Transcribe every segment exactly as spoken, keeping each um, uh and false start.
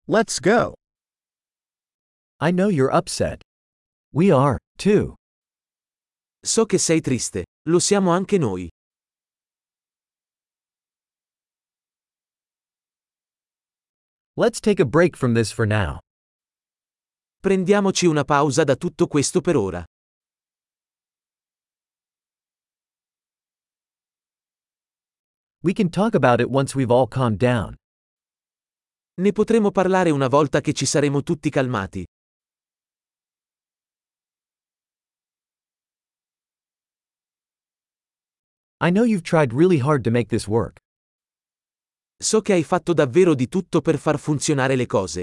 Let's go. I know you're upset. We are, too. So che sei triste. Lo siamo anche noi. Let's take a break from this for now. Prendiamoci una pausa da tutto questo per ora. We can talk about it once we've all calmed down. Ne potremo parlare una volta che ci saremo tutti calmati. I know you've tried really hard to make this work. So che hai fatto davvero di tutto per far funzionare le cose.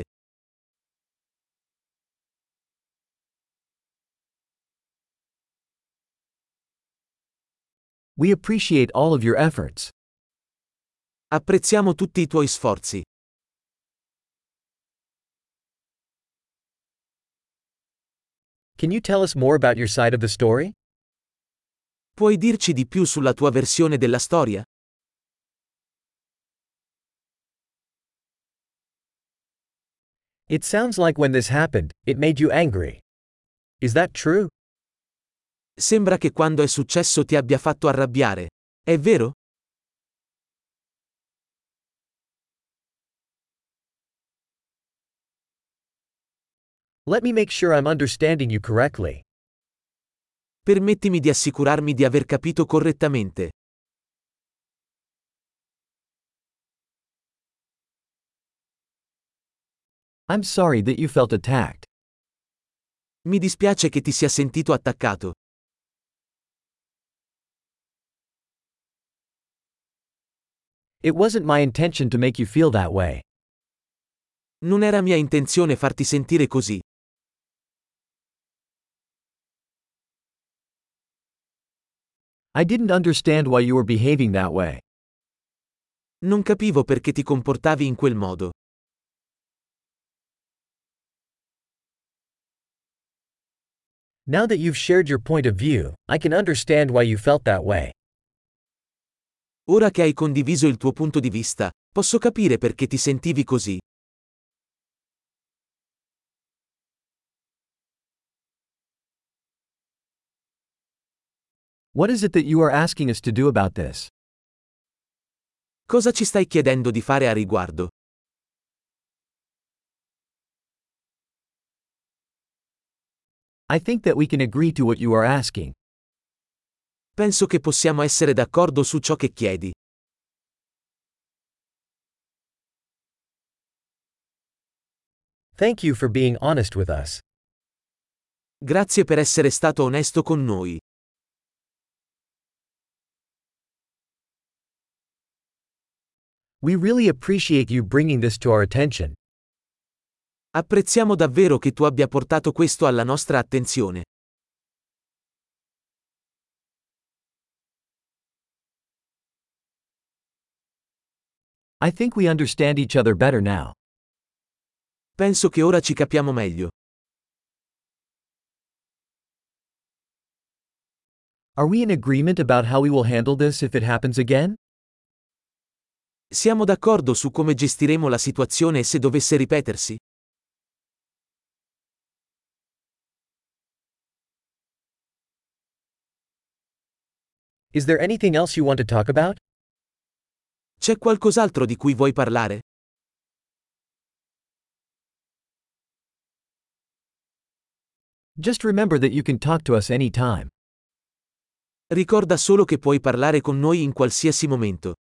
We appreciate all of your efforts. Apprezziamo tutti i tuoi sforzi. Can you tell us more about your side of the story? Puoi dirci di più sulla tua versione della storia? It sounds like when this happened, it made you angry. Is that true? Sembra che quando è successo ti abbia fatto arrabbiare. È vero? Let me make sure I'm understanding you correctly. Permettimi di assicurarmi di aver capito correttamente. I'm sorry that you felt attacked. Mi dispiace che ti sia sentito attaccato. It wasn't my intention to make you feel that way. Non era mia intenzione farti sentire così. I didn't understand why you were behaving that way. Non capivo perché ti comportavi in quel modo. Now that you've shared your point of view, I can understand why you felt that way. Ora che hai condiviso il tuo punto di vista, posso capire perché ti sentivi così. What is it that you are asking us to do about this? Cosa ci stai chiedendo di fare a riguardo? I think that we can agree to what you are asking. Penso che possiamo essere d'accordo su ciò che chiedi. Thank you for being honest with us. Grazie per essere stato onesto con noi. We really appreciate you bringing this to our attention. Apprezziamo davvero che tu abbia portato questo alla nostra attenzione. I think we understand each other better now. Penso che ora ci capiamo meglio. Are we in agreement about how we will handle this if it happens again? Siamo d'accordo su come gestiremo la situazione se dovesse ripetersi? Is there anything else you want to talk about? C'è qualcos'altro di cui vuoi parlare? Just remember that you can talk to us anytime. Ricorda solo che puoi parlare con noi in qualsiasi momento.